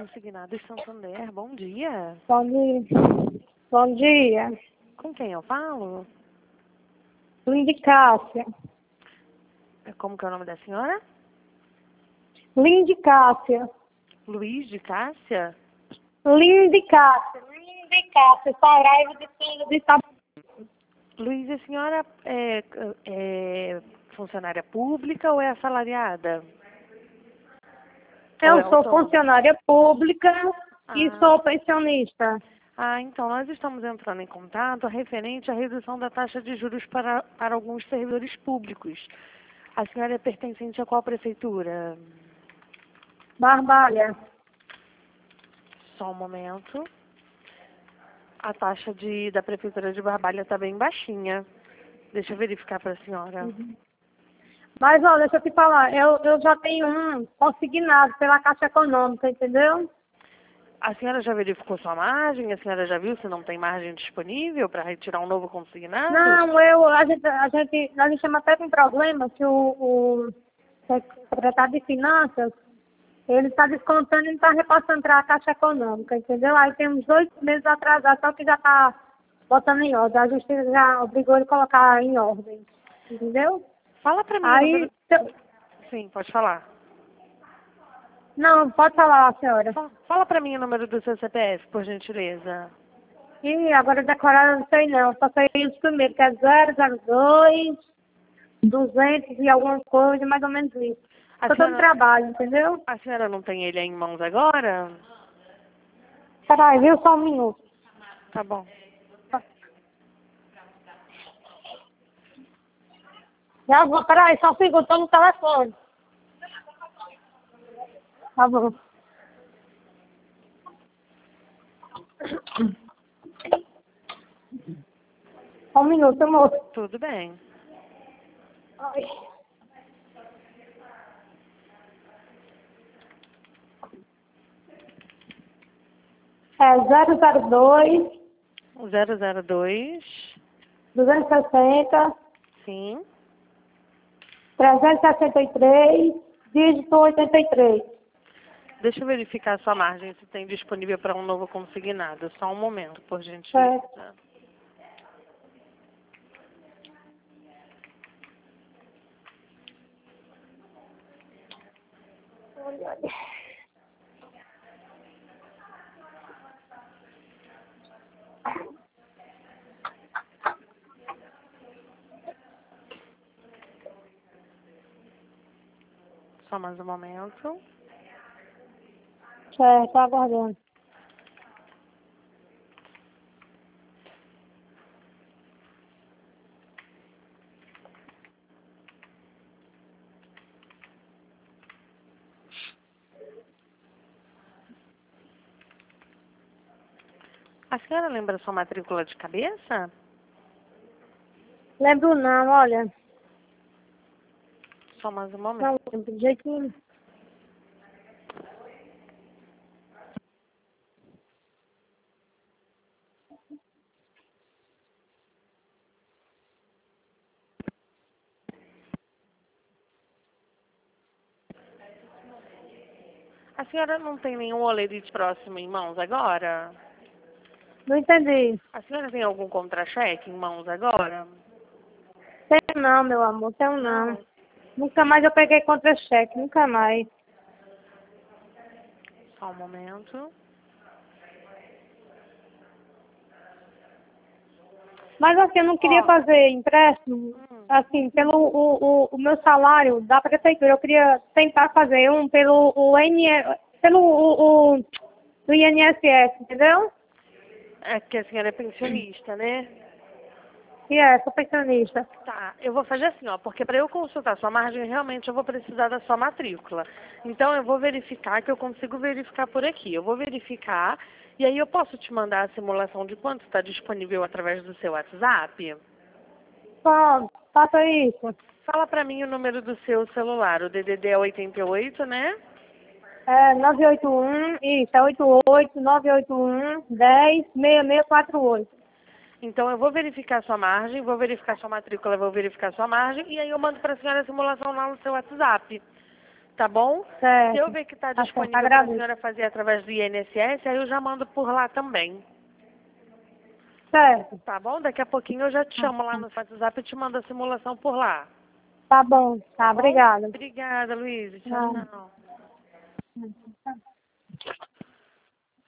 Consignados Santander, bom dia. Bom dia. Bom dia. Com quem eu falo? Lindy Cássia. Como que é o nome da senhora? Lindy Cássia. Luiz de Cássia? Lindy Cássia. Lindy Cássia. Saraiva de Filho de Itabuna. Luiz, a senhora é funcionária pública ou é assalariada? Ou Eu é sou autônoma? funcionária pública e sou pensionista. Então, nós estamos entrando em contato referente à redução da taxa de juros para alguns servidores públicos. A senhora é pertencente a qual prefeitura? Barbalha. Só um momento. A taxa da prefeitura de Barbalha está bem baixinha. Deixa eu verificar para a senhora. Mas, olha, deixa eu te falar. Eu já tenho um consignado pela Caixa Econômica, entendeu? A senhora já verificou sua margem? A senhora já viu se não tem margem disponível para retirar um novo consignado? Não, a gente chama até com problema que o secretário de Finanças, ele está descontando e não está repassando para a Caixa Econômica, entendeu? Aí tem uns 2 meses atrasados, só que já está botando em ordem. A Justiça já obrigou ele a colocar em ordem, entendeu? Fala para mim o Aí, número... Sim, pode falar. não, pode falar, senhora. Fala para mim o número do seu CPF, por gentileza. E agora decorado eu não sei não, só sei os primeiros, que é 002, 200 e alguma coisa, mais ou menos isso. Estou dando trabalho, entendeu? A senhora não tem ele aí em mãos agora? Peraí, viu? Só um minuto. Tá bom. Já vou, peraí, só um segundo, estou no telefone. Tá bom. Só um minuto, moço. Tudo bem. Ai. É 002, 002. 260, Sim. 363, dígito 83. Deixa eu verificar a sua margem, se tem disponível para um novo consignado. Só um momento, por gentileza. Olha. Só mais um momento. Tô aguardando. A senhora lembra sua matrícula de cabeça? Lembro não, olha. Só mais um momento. Não lembro de jeito nenhum. A senhora não tem nenhum olerite próximo em mãos agora? Não entendi. A senhora tem algum contra-cheque em mãos agora? Tenho não, meu amor, tenho não. Nunca mais eu peguei contra-cheque, nunca mais. Só um momento. Mas assim, eu não queria fazer empréstimo, assim, pelo o meu salário da prefeitura. Eu queria tentar fazer um pelo do INSS, entendeu? É que a senhora é pensionista, né? E sou pensionista. Tá, eu vou fazer assim, ó, porque para eu consultar sua margem, realmente eu vou precisar da sua matrícula. Então eu vou verificar, que eu consigo verificar por aqui. Eu vou verificar e aí eu posso te mandar a simulação de quanto está disponível através do seu WhatsApp? Pronto, faça isso. Fala para mim o número do seu celular. O DDD é 88, né? É 981, isso, é 88 981 10 6648. Então eu vou verificar sua margem, vou verificar sua matrícula, vou verificar sua margem e aí eu mando para a senhora a simulação lá no seu WhatsApp. tá bom? Certo. Se eu ver que está Tá certo, disponível para a agradeço. senhora fazer através do INSS, aí eu já mando por lá também. Certo. Tá bom? Daqui a pouquinho eu já te chamo lá no WhatsApp e te mando a simulação por lá. Tá bom. Tá, Bom? obrigada. Obrigada, Luísa. Tchau, tchau. Tchau.